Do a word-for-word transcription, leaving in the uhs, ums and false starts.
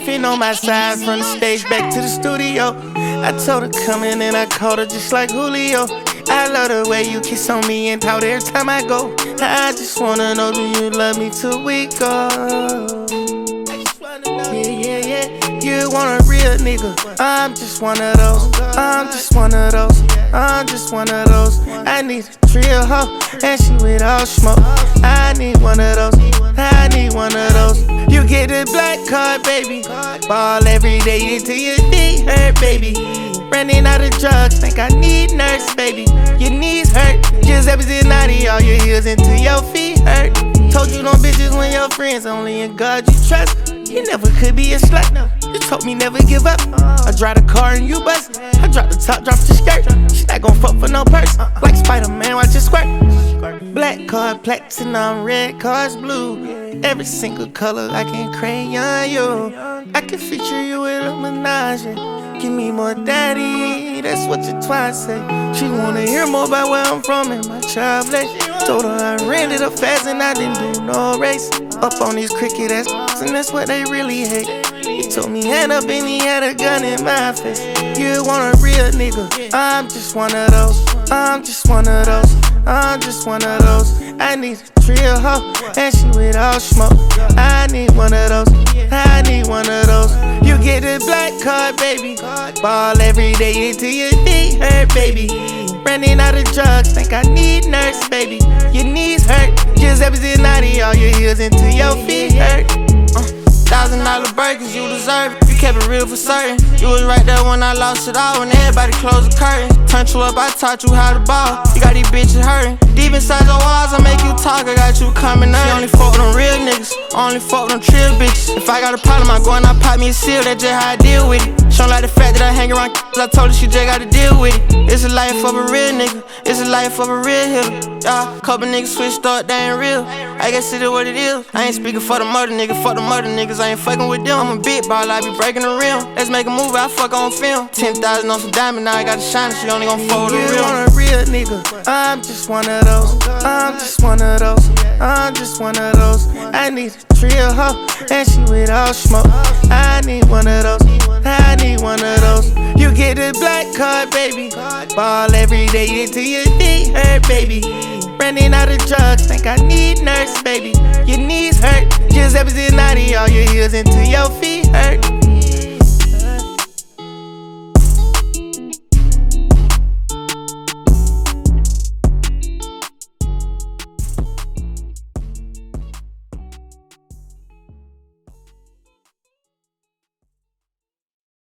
Laughing on my side from the stage back to the studio. I told her come in and I called her just like Julio. I love the way you kiss on me and pout every time I go. I just wanna know, do you love me till we go? Yeah, yeah, yeah. You want a real nigga? I'm just one of those. I'm just one of those. I'm just one of those. I need a real hoe, and she with all smoke. I need one of those. I need one of those. You get the black card, baby. Ball every day until your feet hurt, baby. Running out of drugs, think I need nurse, baby. Your knees hurt, Giuseppe naughty, all your heels until your feet hurt. Told you don't bitches when your friends, only in God you trust. You never could be a slut, you told me never give up. I drive the car and you bust, I drop the top, drop the skirt. She not gon' fuck for no purse, like Spider-Man, watch it squirt. Black card, platinum, red cards, blue. Every single color I can crayon you. I can feature you with a menage. Give me more daddy, that's what your twat say. She wanna hear more about where I'm from and my child bless. Told her I ran it up fast and I didn't do no race. Up on these cricket ass, and that's what they really hate. He told me hand up and he had a gun in my face. You want a real nigga? I'm just one of those. I'm just one of those. I'm just one of those. I need a real hoe, and she with all smoke. I need one of those. I need one of those. You get the black card, baby. Ball every day until your feet hurt, baby. Running out of drugs, think I need nurse, baby. Your knees hurt, Giuseppe naughty, all your heels until your feet hurt. Uh, thousand dollar burgers, you deserve it. You kept it real for certain. You was right there when I lost it all, when everybody closed the curtain. Turned you up, I taught you how to ball. You got these bitches hurting. Deep inside your walls, I make you talk, I got you coming up. She only fuck with them real niggas, only fuck with them trill bitches. If I got a problem, I go and I pop me a seal, that's just how I deal with it. She don't like the fact that I hang around, I told her she just gotta deal with it. It's a life of a real nigga, it's a life of a real hitter. Yeah, couple niggas switched up, they ain't real. I guess it is what it is. I ain't speaking for the murder nigga, fuck the murder niggas, I ain't fucking with them. I'm a big baller, I be breaking the rim. Let's make a movie, I fuck on film. Ten thousand on some diamond, now I got to shine, she only gon' fold the real. You want a real nigga? I'm just one of those. I'm just one of those. I'm just one of those. I need a real hoe, and she with all smoke. I need one of those. I need one of those. You get the black card, baby. Ball every day until your feet hurt, baby. Running out of drugs, think I need nurse, baby. Your knees hurt, Giuseppe naughty, all your heels until your feet hurt.